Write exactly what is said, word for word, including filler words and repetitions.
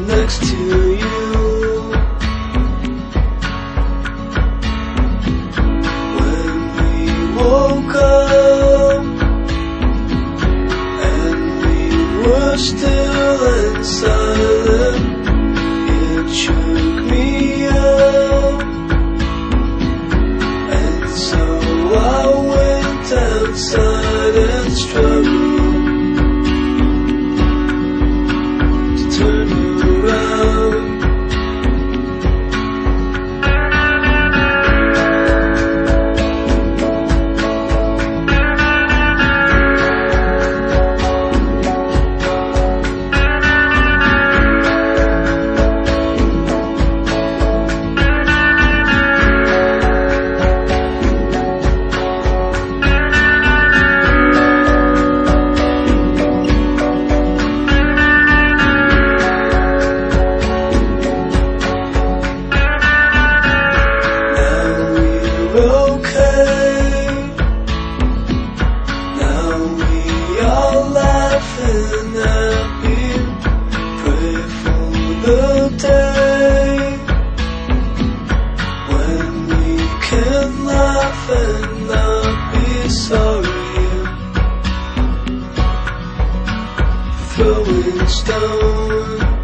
next to you. When we woke up and we were still and silent, it shook me up, and so I went outside and struggled to turn you around. Okay, now we are laughing happy. Pray for the day when we can laugh and not be sorry. Throwing stones